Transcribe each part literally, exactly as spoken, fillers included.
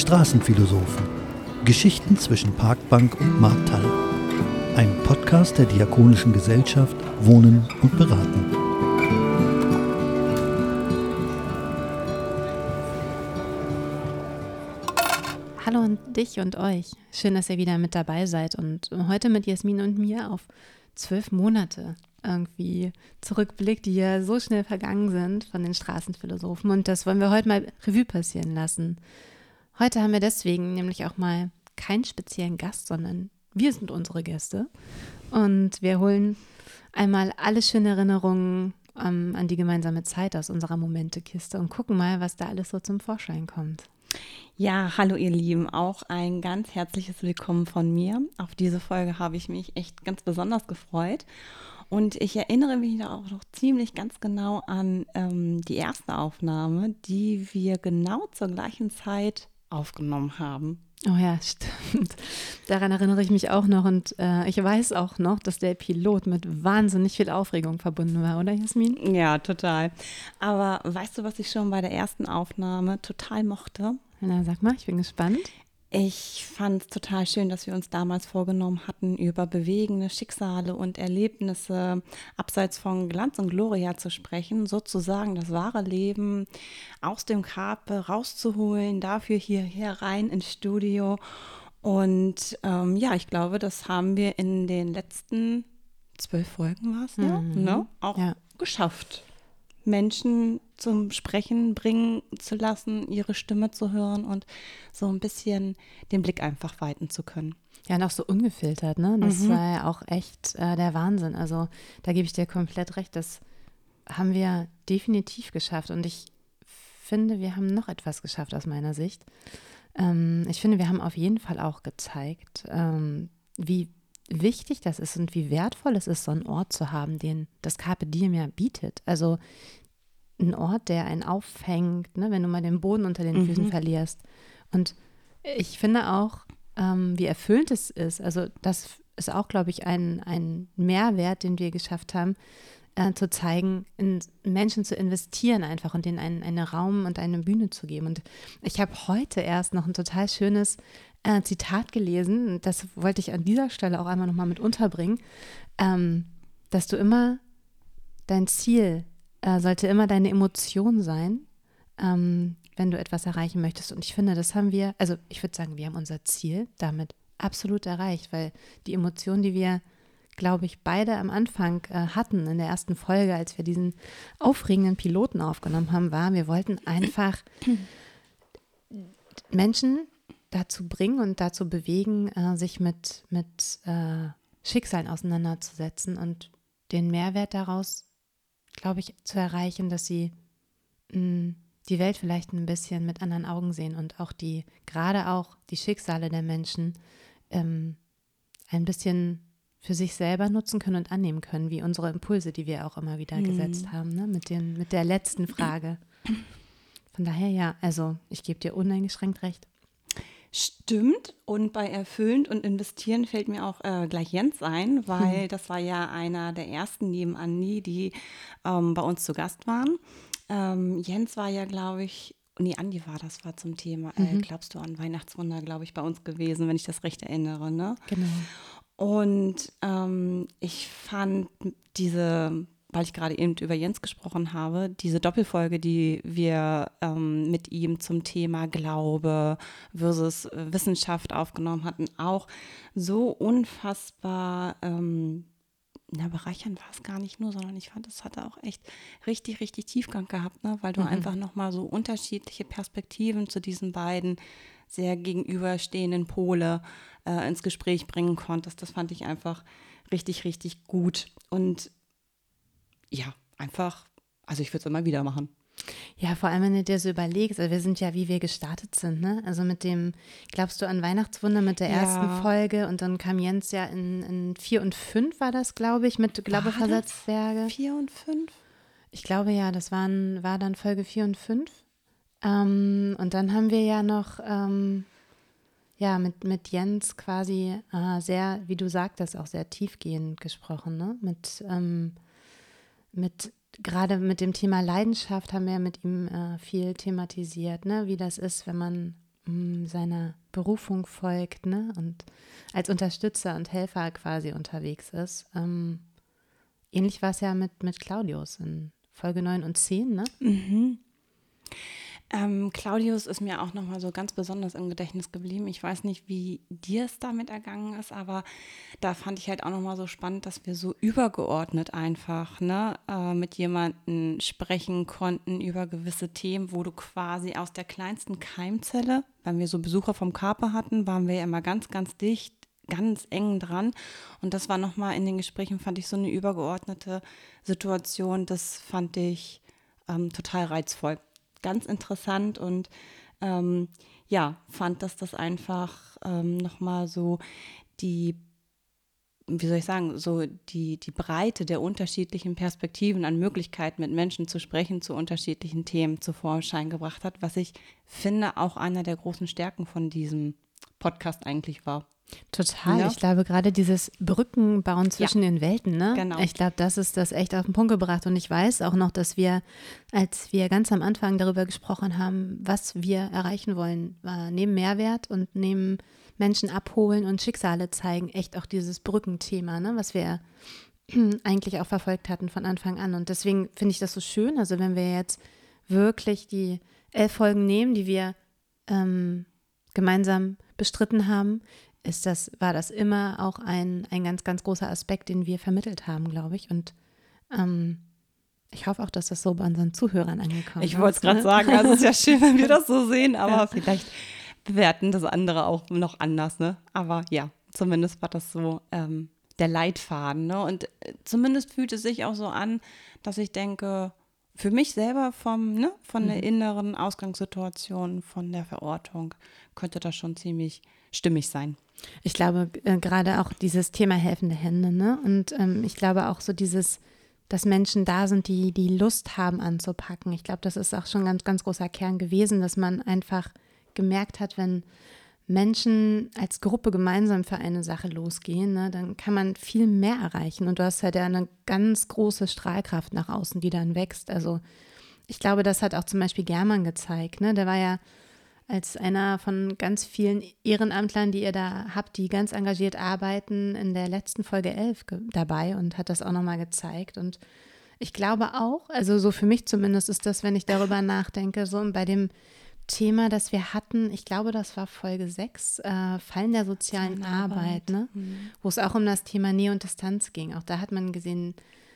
Straßenphilosophen. Geschichten zwischen Parkbank und Markthalle. Ein Podcast der Diakonischen Gesellschaft Wohnen und Beraten. Hallo an dich und euch. Schön, dass ihr wieder mit dabei seid und heute mit Jasmin und mir auf zwölf Monate irgendwie zurückblickt, die ja so schnell vergangen sind von den Straßenphilosophen. Und das wollen wir heute mal Revue passieren lassen. Heute haben wir deswegen nämlich auch mal keinen speziellen Gast, sondern wir sind unsere Gäste. Und wir holen einmal alle schönen Erinnerungen ähm, an die gemeinsame Zeit aus unserer Momentekiste und gucken mal, was da alles so zum Vorschein kommt. Ja, hallo ihr Lieben, auch ein ganz herzliches Willkommen von mir. Auf diese Folge habe ich mich echt ganz besonders gefreut. Und ich erinnere mich da auch noch ziemlich ganz genau an ähm, die erste Aufnahme, die wir genau zur gleichen Zeit aufgenommen haben. Oh ja, stimmt. Daran erinnere ich mich auch noch und äh, ich weiß auch noch, dass der Pilot mit wahnsinnig viel Aufregung verbunden war, oder Jasmin? Ja, total. Aber weißt du, was ich schon bei der ersten Aufnahme total mochte? Na, sag mal, ich bin gespannt. Ich fand es total schön, dass wir uns damals vorgenommen hatten, über bewegende Schicksale und Erlebnisse abseits von Glanz und Gloria zu sprechen, sozusagen das wahre Leben aus dem Grab rauszuholen, dafür hierher rein ins Studio. Und ähm, ja, ich glaube, das haben wir in den letzten zwölf Folgen, war es ja, Mhm. ne? auch ja. geschafft. Menschen zum Sprechen bringen zu lassen, ihre Stimme zu hören und so ein bisschen den Blick einfach weiten zu können. Ja, und auch so ungefiltert, ne? Das Mhm. war ja auch echt äh, der Wahnsinn. Also da gebe ich dir komplett recht, das haben wir definitiv geschafft. Und ich finde, wir haben noch etwas geschafft aus meiner Sicht. Ähm, ich finde, wir haben auf jeden Fall auch gezeigt, ähm, wie wichtig das ist und wie wertvoll es ist, so einen Ort zu haben, den das Carpe Diem ja bietet. Also ein Ort, der einen auffängt, ne, wenn du mal den Boden unter den Mhm. Füßen verlierst. Und ich finde auch, ähm, wie erfüllend es ist. Also das ist auch, glaube ich, ein, ein Mehrwert, den wir geschafft haben, äh, zu zeigen, in Menschen zu investieren einfach und denen einen, einen Raum und eine Bühne zu geben. Und ich habe heute erst noch ein total schönes äh, Zitat gelesen, das wollte ich an dieser Stelle auch einmal nochmal mit unterbringen, ähm, dass du immer, dein Ziel äh, sollte immer deine Emotion sein, ähm, wenn du etwas erreichen möchtest. Und ich finde, das haben wir, also ich würde sagen, wir haben unser Ziel damit absolut erreicht, weil die Emotion, die wir, glaube ich, beide am Anfang äh, hatten in der ersten Folge, als wir diesen aufregenden Piloten aufgenommen haben, war, wir wollten einfach Menschen dazu bringen und dazu bewegen, äh, sich mit, mit äh, Schicksalen auseinanderzusetzen und den Mehrwert daraus, glaube ich, zu erreichen, dass sie mh, die Welt vielleicht ein bisschen mit anderen Augen sehen und auch die, gerade auch die Schicksale der Menschen ähm, ein bisschen für sich selber nutzen können und annehmen können, wie unsere Impulse, die wir auch immer wieder Mhm. gesetzt haben, ne? mit, den, mit der letzten Frage. Von daher ja, also ich gebe dir uneingeschränkt recht. Stimmt. Und bei Erfüllend und Investieren fällt mir auch äh, gleich Jens ein, weil hm. das war ja einer der ersten neben Andi, die ähm, bei uns zu Gast waren. Ähm, Jens war ja, glaube ich, nee, Andi war das, war zum Thema, äh, Mhm. glaubst du an Weihnachtswunder, glaube ich, bei uns gewesen, wenn ich das recht erinnere, ne? Genau. Und ähm, ich fand diese, weil ich gerade eben über Jens gesprochen habe, diese Doppelfolge, die wir ähm, mit ihm zum Thema Glaube versus Wissenschaft aufgenommen hatten, auch so unfassbar ähm, na, bereichernd war es gar nicht nur, sondern ich fand, es hatte auch echt richtig, richtig Tiefgang gehabt, ne? Weil du Mhm. einfach nochmal so unterschiedliche Perspektiven zu diesen beiden sehr gegenüberstehenden Pole äh, ins Gespräch bringen konntest. Das fand ich einfach richtig, richtig gut. Und ja, einfach, also ich würde es immer wieder machen. Ja, vor allem, wenn du dir so überlegst, also wir sind ja, wie wir gestartet sind, ne? Also mit dem, glaubst du an Weihnachtswunder mit der Ja. ersten Folge und dann kam Jens ja in, in vier und fünf war das, glaube ich, mit Glaube Versatzberge. Vier und fünf? Ich glaube ja, das waren, war dann Folge vier und fünf. Ähm, und dann haben wir ja noch, ähm, ja, mit, mit Jens quasi äh, sehr, wie du sagtest, auch sehr tiefgehend gesprochen, ne? Mit, ähm, mit gerade mit dem Thema Leidenschaft haben wir mit ihm äh, viel thematisiert, ne? Wie das ist, wenn man mh, seiner Berufung folgt, ne? Und als Unterstützer und Helfer quasi unterwegs ist. Ähm, ähnlich war es ja mit, mit Claudius in Folge neun und zehn, ne? Mhm. Ähm, Claudius ist mir auch nochmal so ganz besonders im Gedächtnis geblieben. Ich weiß nicht, wie dir es damit ergangen ist, aber da fand ich halt auch nochmal so spannend, dass wir so übergeordnet einfach ne, äh, mit jemandem sprechen konnten über gewisse Themen, wo du quasi aus der kleinsten Keimzelle, wenn wir so Besucher vom Kaper hatten, waren wir ja immer ganz, ganz dicht, ganz eng dran. Und das war nochmal in den Gesprächen, fand ich so eine übergeordnete Situation. Das fand ich ähm, total reizvoll. Ganz interessant und ähm, ja, fand, dass das einfach ähm, nochmal so die, wie soll ich sagen, so die, die Breite der unterschiedlichen Perspektiven an Möglichkeiten mit Menschen zu sprechen zu unterschiedlichen Themen zu Vorschein gebracht hat, was ich finde auch einer der großen Stärken von diesem Podcast eigentlich war. Total. Ja. Ich glaube, gerade dieses Brückenbauen zwischen Ja. den Welten, ne? Genau. Ich glaube, das ist das echt auf den Punkt gebracht. Und ich weiß auch noch, dass wir, als wir ganz am Anfang darüber gesprochen haben, was wir erreichen wollen, war neben Mehrwert und neben Menschen abholen und Schicksale zeigen, echt auch dieses Brückenthema, ne? Was wir eigentlich auch verfolgt hatten von Anfang an. Und deswegen finde ich das so schön. Also wenn wir jetzt wirklich die elf Folgen nehmen, die wir ähm, gemeinsam bestritten haben, ist das, war das immer auch ein, ein ganz, ganz großer Aspekt, den wir vermittelt haben, glaube ich. Und ähm, ich hoffe auch, dass das so bei unseren Zuhörern angekommen ist. Ich wollte es gerade ne? sagen, also es ist ja schön, wenn wir das so sehen, aber Ja. vielleicht bewerten das andere auch noch anders, ne? Aber ja, zumindest war das so ähm, der Leitfaden, ne? Und äh, zumindest fühlt es sich auch so an, dass ich denke, für mich selber vom, ne, von Mhm. der inneren Ausgangssituation, von der Verortung, könnte das schon ziemlich stimmig sein. Ich glaube, äh, gerade auch dieses Thema helfende Hände, ne? Und ähm, ich glaube auch so dieses, dass Menschen da sind, die die Lust haben anzupacken. Ich glaube, das ist auch schon ein ganz, ganz großer Kern gewesen, dass man einfach gemerkt hat, wenn Menschen als Gruppe gemeinsam für eine Sache losgehen, ne, dann kann man viel mehr erreichen. Und du hast halt ja eine ganz große Strahlkraft nach außen, die dann wächst. Also ich glaube, das hat auch zum Beispiel German gezeigt. Ne? Der war ja als einer von ganz vielen Ehrenamtlern, die ihr da habt, die ganz engagiert arbeiten, in der letzten Folge elf ge- dabei und hat das auch nochmal gezeigt. Und ich glaube auch, also so für mich zumindest ist das, wenn ich darüber nachdenke, so bei dem Thema, das wir hatten, ich glaube, das war Folge sechs, äh, Fallen der sozialen Arbeit, ne? Mhm. Wo es auch um das Thema Nähe und Distanz ging. Auch da hat man gesehen,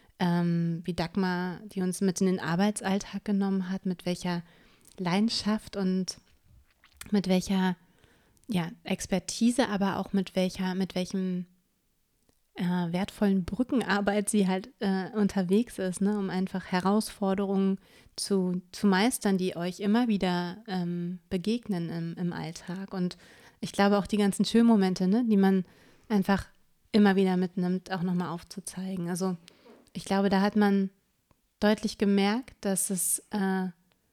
ähm, wie Dagmar, die uns mit in den Arbeitsalltag genommen hat, mit welcher Leidenschaft und mit welcher ja, Expertise, aber auch mit welcher, mit welchem äh, wertvollen Brückenarbeit sie halt äh, unterwegs ist, ne, um einfach Herausforderungen zu, zu meistern, die euch immer wieder ähm, begegnen im, im Alltag. Und ich glaube auch die ganzen schönen Momente, ne, die man einfach immer wieder mitnimmt, auch nochmal aufzuzeigen. Also ich glaube, da hat man deutlich gemerkt, dass es äh,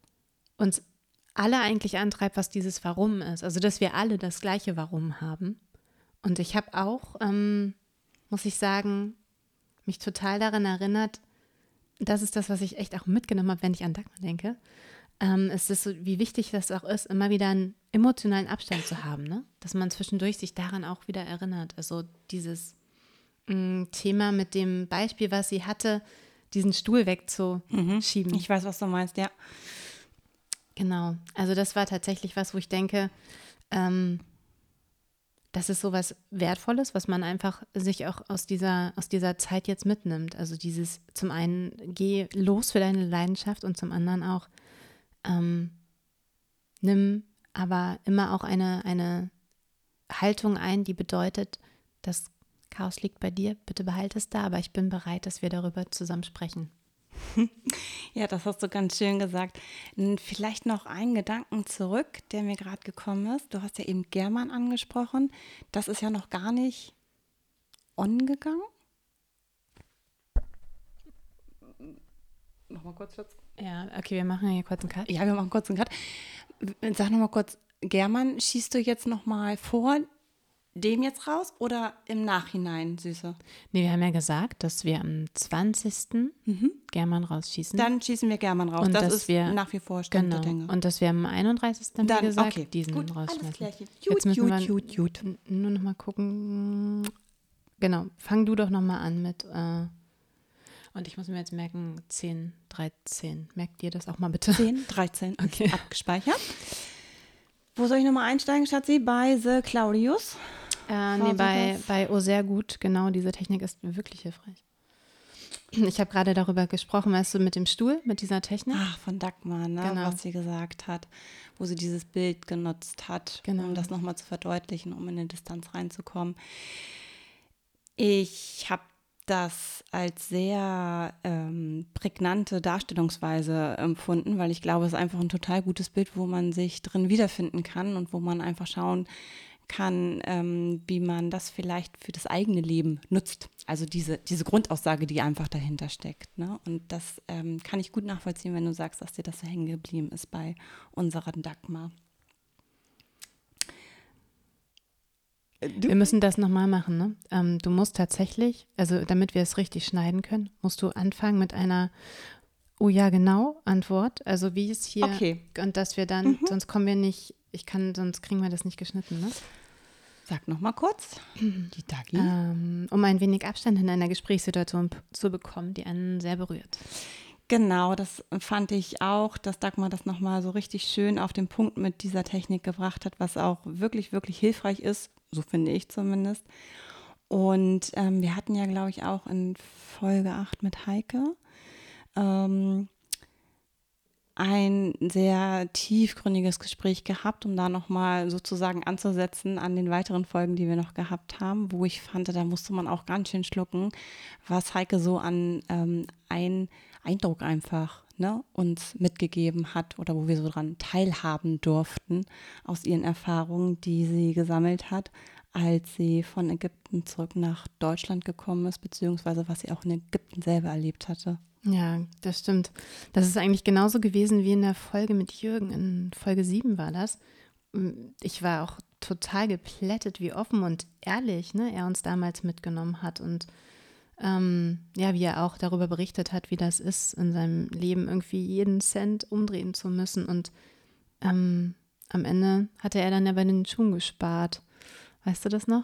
uns alle eigentlich antreibt, was dieses Warum ist. Also dass wir alle das gleiche Warum haben. Und ich habe auch, ähm, muss ich sagen, mich total daran erinnert, das ist das, was ich echt auch mitgenommen habe, wenn ich an Dagmar denke. Ähm, es ist so, wie wichtig das auch ist, immer wieder einen emotionalen Abstand zu haben, ne? Dass man zwischendurch sich daran auch wieder erinnert. Also dieses mh, Thema mit dem Beispiel, was sie hatte, diesen Stuhl wegzuschieben. Ich weiß, was du meinst, ja. Genau, also das war tatsächlich was, wo ich denke, ähm, das ist so was Wertvolles, was man einfach sich auch aus dieser, aus dieser Zeit jetzt mitnimmt. Also dieses, zum einen, geh los für deine Leidenschaft und zum anderen auch, ähm, nimm aber immer auch eine, eine Haltung ein, die bedeutet, das Chaos liegt bei dir, bitte behalte es da, aber ich bin bereit, dass wir darüber zusammen sprechen. Ja, das hast du ganz schön gesagt. Vielleicht noch einen Gedanken zurück, der mir gerade gekommen ist. Du hast ja eben German angesprochen. Das ist ja noch gar nicht on gegangen. Nochmal kurz, Schatz. Ja, okay, wir machen hier kurz einen Cut. Ja, wir machen kurz einen Cut. Sag nochmal kurz, German, schießt du jetzt nochmal vor dem jetzt raus oder im Nachhinein, Süße? Nee, wir haben ja gesagt, dass wir am zwanzigsten Mhm. German rausschießen. Dann schießen wir German raus. Und das dass ist wir, nach wie vor Stand genau, der Dinge. und dass wir am einunddreißigsten haben wir Dann, gesagt, okay, diesen gut, alles rausschmeißen. klärchen. Jetzt Gut, müssen gut, wir gut, gut. n- nur noch mal gucken. Genau, fang du doch noch mal an mit, äh, und ich muss mir jetzt merken, zehn, dreizehn. Merkt ihr das auch mal bitte? zehn, dreizehn Okay. ist abgespeichert. Wo soll ich nochmal einsteigen, Schatzi? Bei The Claudius? Äh, War nee, so bei, das? bei Oh, sehr gut, genau, diese Technik ist wirklich hilfreich. Ich habe gerade darüber gesprochen, weißt du, mit dem Stuhl, mit dieser Technik. Ach, von Dagmar, ne? Genau. Was sie gesagt hat, wo sie dieses Bild genutzt hat, Genau. um das nochmal zu verdeutlichen, um in eine Distanz reinzukommen. Ich habe das als sehr ähm, prägnante Darstellungsweise empfunden, weil ich glaube, es ist einfach ein total gutes Bild, wo man sich drin wiederfinden kann und wo man einfach schauen kann, ähm, wie man das vielleicht für das eigene Leben nutzt. Also diese, diese Grundaussage, die einfach dahinter steckt. Ne? Und das ähm, kann ich gut nachvollziehen, wenn du sagst, dass dir das so hängen geblieben ist bei unserer Dagmar. Wir müssen das nochmal machen, ne? Ähm, du musst tatsächlich, also damit wir es richtig schneiden können, musst du anfangen mit einer Oh ja, genau Antwort. Also wie es hier, Okay. und dass wir dann, sonst kommen wir nicht, ich kann, sonst kriegen wir das nicht geschnitten, ne? Sag noch mal kurz. Die Dagi. Ähm, um ein wenig Abstand in einer Gesprächssituation p- zu bekommen, die einen sehr berührt. Genau, das fand ich auch, dass Dagmar das nochmal so richtig schön auf den Punkt mit dieser Technik gebracht hat, was auch wirklich, wirklich hilfreich ist, so finde ich zumindest. Und ähm, wir hatten ja, glaube ich, auch in Folge acht mit Heike ähm, ein sehr tiefgründiges Gespräch gehabt, um da nochmal sozusagen anzusetzen an den weiteren Folgen, die wir noch gehabt haben, wo ich fand, da musste man auch ganz schön schlucken, was Heike so an ähm, ein Eindruck einfach ne, uns mitgegeben hat oder wo wir so dran teilhaben durften aus ihren Erfahrungen, die sie gesammelt hat, als sie von Ägypten zurück nach Deutschland gekommen ist, beziehungsweise was sie auch in Ägypten selber erlebt hatte. Ja, das stimmt. Das ist eigentlich genauso gewesen wie in der Folge mit Jürgen. In Folge sieben war das. Ich war auch total geplättet, wie offen und ehrlich ne, er uns damals mitgenommen hat und ähm, ja, wie er auch darüber berichtet hat, wie das ist, in seinem Leben irgendwie jeden Cent umdrehen zu müssen. Und ähm, am Ende hatte er dann ja bei den Schuhen gespart. Weißt du das noch?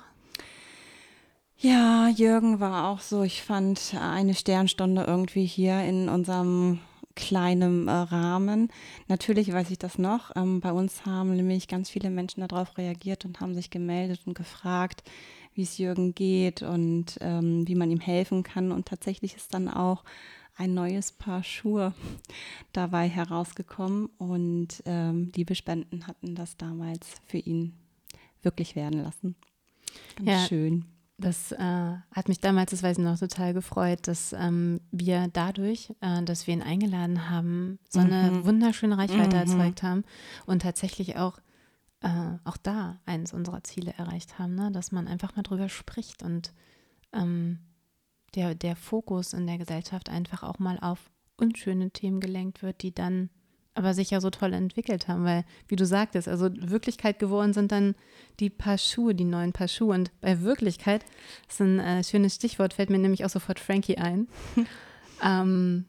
Ja, Jürgen war auch so, ich fand eine Sternstunde irgendwie hier in unserem kleinen äh, Rahmen. Natürlich weiß ich das noch. Ähm, bei uns haben nämlich ganz viele Menschen darauf reagiert und haben sich gemeldet und gefragt, wie es Jürgen geht und ähm, wie man ihm helfen kann. Und tatsächlich ist dann auch ein neues Paar Schuhe dabei herausgekommen und ähm, liebe Spenden hatten das damals für ihn wirklich werden lassen. Ganz Ja. schön. Das äh, hat mich damals, das weiß ich noch, total gefreut, dass ähm, wir dadurch, äh, dass wir ihn eingeladen haben, so eine Mhm. wunderschöne Reichweite Mhm. erzeugt haben und tatsächlich auch, äh, auch da eines unserer Ziele erreicht haben, ne? Dass man einfach mal drüber spricht und ähm, der, der Fokus in der Gesellschaft einfach auch mal auf unschöne Themen gelenkt wird, die dann aber sich ja so toll entwickelt haben, weil, wie du sagtest, also Wirklichkeit geworden sind dann die Paar Schuhe, die neuen Paar Schuhe. Und bei Wirklichkeit, das ist ein äh, schönes Stichwort, fällt mir nämlich auch sofort Frankie ein. ähm,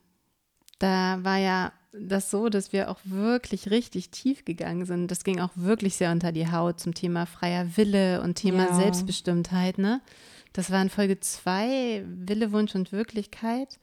da war ja das so, dass wir auch wirklich richtig tief gegangen sind. Das ging auch wirklich sehr unter die Haut zum Thema freier Wille und Thema Ja. Selbstbestimmtheit, ne? Das war in Folge zwei, Wille, Wunsch und Wirklichkeit.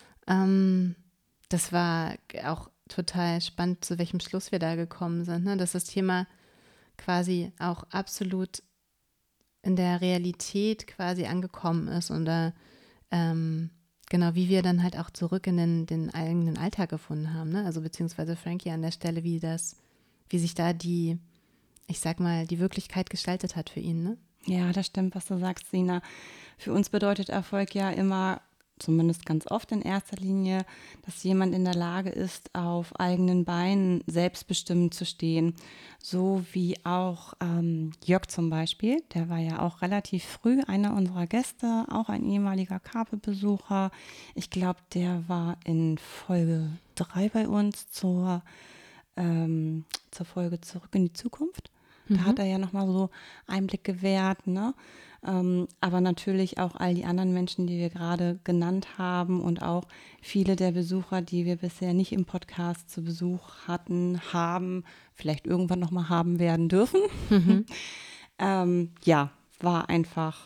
Ähm, das war auch total spannend, zu welchem Schluss wir da gekommen sind, ne? Dass das Thema quasi auch absolut in der Realität quasi angekommen ist und da, ähm, genau, wie wir dann halt auch zurück in den, den eigenen Alltag gefunden haben, ne? Also beziehungsweise Frankie an der Stelle, wie das, wie sich da die, ich sag mal, die Wirklichkeit gestaltet hat für ihn, ne? Ja, das stimmt, was du sagst, Sina. Für uns bedeutet Erfolg ja immer, zumindest ganz oft in erster Linie, dass jemand in der Lage ist, auf eigenen Beinen selbstbestimmt zu stehen. So wie auch ähm, Jörg zum Beispiel, der war ja auch relativ früh einer unserer Gäste, auch ein ehemaliger Kape-Besucher. Ich glaube, der war in Folge drei bei uns zur, ähm, zur Folge Zurück in die Zukunft. Da hat er ja nochmal so Einblick gewährt, ne? Ähm, aber natürlich auch all die anderen Menschen, die wir gerade genannt haben und auch viele der Besucher, die wir bisher nicht im Podcast zu Besuch hatten, haben, vielleicht irgendwann nochmal haben werden dürfen. Mhm. ähm, ja, war einfach,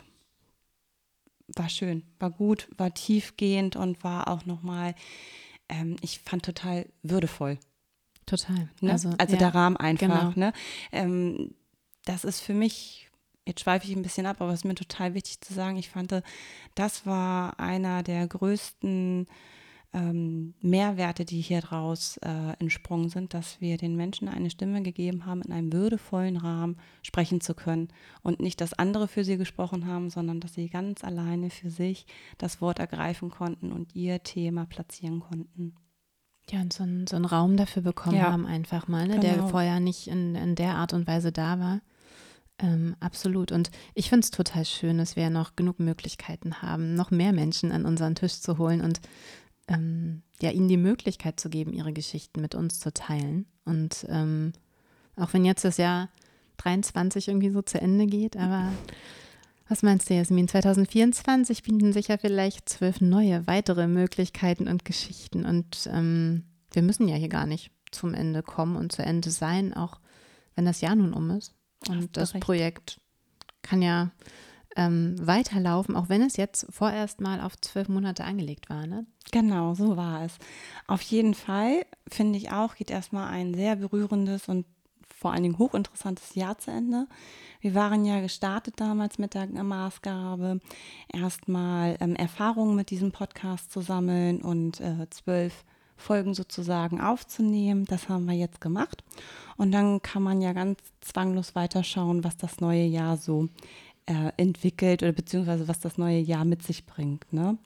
war schön, war gut, war tiefgehend und war auch nochmal, ähm, ich fand total würdevoll. Total. Ne? Also, also ja, der Rahmen einfach. Genau. Ne? Ähm, das ist für mich, jetzt schweife ich ein bisschen ab, aber es ist mir total wichtig zu sagen, ich fand, das war einer der größten ähm, Mehrwerte, die hier draus äh, entsprungen sind, dass wir den Menschen eine Stimme gegeben haben, in einem würdevollen Rahmen sprechen zu können und nicht, dass andere für sie gesprochen haben, sondern dass sie ganz alleine für sich das Wort ergreifen konnten und ihr Thema platzieren konnten. Ja, und so, ein, so einen Raum dafür bekommen ja. haben einfach mal, ne, genau. der vorher nicht in, in der Art und Weise da war. Ähm, absolut. Und ich finde es total schön, dass wir noch genug Möglichkeiten haben, noch mehr Menschen an unseren Tisch zu holen und ähm, ja, ihnen die Möglichkeit zu geben, ihre Geschichten mit uns zu teilen. Und ähm, auch wenn jetzt das Jahr dreiundzwanzig irgendwie so zu Ende geht, aber was meinst du, Jasmin? zwanzig vierundzwanzig bieten sich ja vielleicht zwölf neue, weitere Möglichkeiten und Geschichten. Und ähm, wir müssen ja hier gar nicht zum Ende kommen und zu Ende sein, auch wenn das Jahr nun um ist. Und das recht. Projekt kann ja ähm, weiterlaufen, auch wenn es jetzt vorerst mal auf zwölf Monate angelegt war, ne? Genau, so war es. Auf jeden Fall, finde ich auch, geht erstmal ein sehr berührendes und vor allen Dingen hochinteressantes Jahr zu Ende. Wir waren ja gestartet damals mit der Maßgabe, erstmal ähm, Erfahrungen mit diesem Podcast zu sammeln und äh, zwölf Folgen sozusagen aufzunehmen. Das haben wir jetzt gemacht. Und dann kann man ja ganz zwanglos weiterschauen, was das neue Jahr so äh, entwickelt oder beziehungsweise was das neue Jahr mit sich bringt, ne?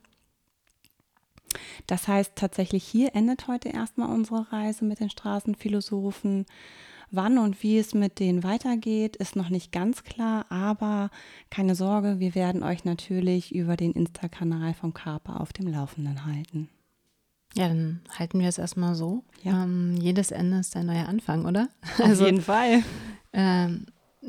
Das heißt tatsächlich, hier endet heute erstmal unsere Reise mit den Straßenphilosophen. Wann und wie es mit denen weitergeht, ist noch nicht ganz klar, aber keine Sorge, wir werden euch natürlich über den Insta-Kanal vom Kaper auf dem Laufenden halten. Ja, dann halten wir es erstmal so. Ja. Ähm, jedes Ende ist ein neuer Anfang, oder? Auf also, jeden Fall. Ähm,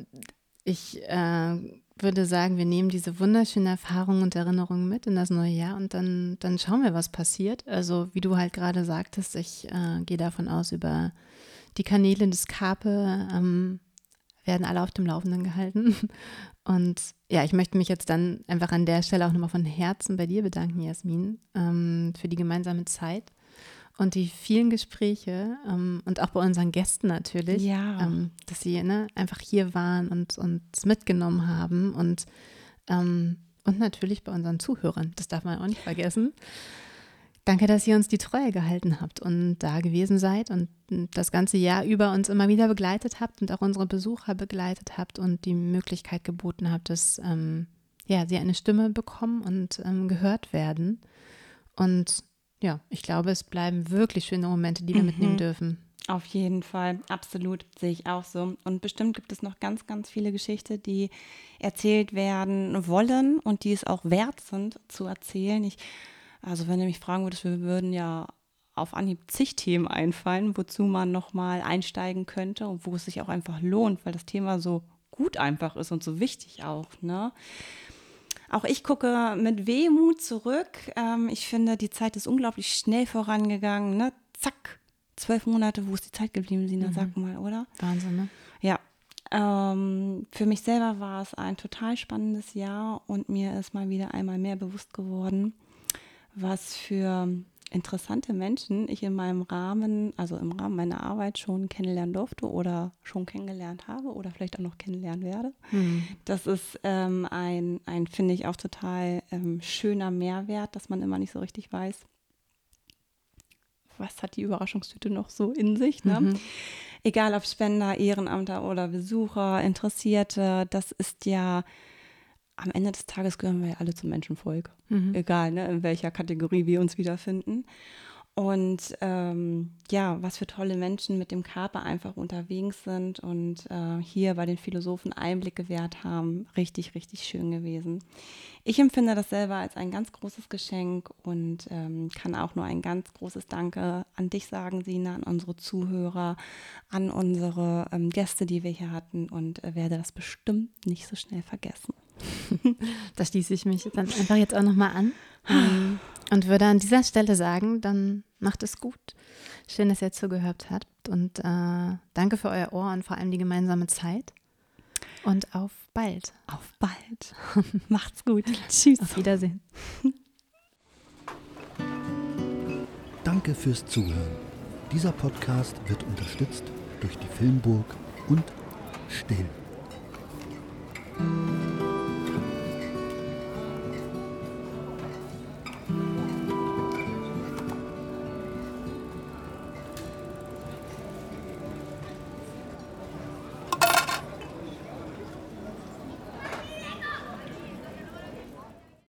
ich äh, würde sagen, wir nehmen diese wunderschönen Erfahrungen und Erinnerungen mit in das neue Jahr und dann, dann schauen wir, was passiert. Also wie du halt gerade sagtest, ich äh, gehe davon aus, über die Kanäle des Kape ähm, werden alle auf dem Laufenden gehalten. Und ja, ich möchte mich jetzt dann einfach an der Stelle auch nochmal von Herzen bei dir bedanken, Jasmin, ähm, für die gemeinsame Zeit und die vielen Gespräche ähm, und auch bei unseren Gästen natürlich, ja. ähm, dass sie ne, einfach hier waren und uns mitgenommen haben und, ähm, und natürlich bei unseren Zuhörern, das darf man auch nicht vergessen. Danke, dass ihr uns die Treue gehalten habt und da gewesen seid und das ganze Jahr über uns immer wieder begleitet habt und auch unsere Besucher begleitet habt und die Möglichkeit geboten habt, dass ähm, ja, sie eine Stimme bekommen und ähm, gehört werden. Und ja, ich glaube, es bleiben wirklich schöne Momente, die wir mhm. mitnehmen dürfen. Auf jeden Fall, absolut, sehe ich auch so. Und bestimmt gibt es noch ganz, ganz viele Geschichten, die erzählt werden wollen und die es auch wert sind zu erzählen. Ich Also wenn du mich fragen würdest, wir würden ja auf Anhieb zig Themen einfallen, wozu man nochmal einsteigen könnte und wo es sich auch einfach lohnt, weil das Thema so gut einfach ist und so wichtig auch, ne? Auch ich gucke mit Wehmut zurück. Ähm, ich finde, die Zeit ist unglaublich schnell vorangegangen, ne? Zack, zwölf Monate, wo ist die Zeit geblieben, Sina? Mhm. Sag mal, oder? Wahnsinn, ne? Ja. Ähm, für mich selber war es ein total spannendes Jahr und mir ist mal wieder einmal mehr bewusst geworden, was für interessante Menschen ich in meinem Rahmen, also im Rahmen meiner Arbeit schon kennenlernen durfte oder schon kennengelernt habe oder vielleicht auch noch kennenlernen werde. Mhm. Das ist ähm, ein, ein finde ich, auch total ähm, schöner Mehrwert, dass man immer nicht so richtig weiß, was hat die Überraschungstüte noch so in sich, ne? Mhm. Egal ob Spender, Ehrenamter oder Besucher, Interessierte, das ist ja am Ende des Tages gehören wir ja alle zum Menschenvolk. Mhm. Egal, ne, in welcher Kategorie wir uns wiederfinden. Und ähm, ja, was für tolle Menschen mit dem Körper einfach unterwegs sind und äh, hier bei den Philosophen Einblick gewährt haben. Richtig, richtig schön gewesen. Ich empfinde das selber als ein ganz großes Geschenk und ähm, kann auch nur ein ganz großes Danke an dich sagen, Sina, an unsere Zuhörer, an unsere ähm, Gäste, die wir hier hatten und äh, werde das bestimmt nicht so schnell vergessen. Da schließe ich mich dann einfach jetzt auch nochmal an ähm, und würde an dieser Stelle sagen, dann macht es gut. Schön, dass ihr zugehört habt und äh, danke für euer Ohr und vor allem die gemeinsame Zeit und auf bald. Auf bald. Macht's gut. Tschüss. Auf Wiedersehen. Danke fürs Zuhören. Dieser Podcast wird unterstützt durch die Filmburg und Still.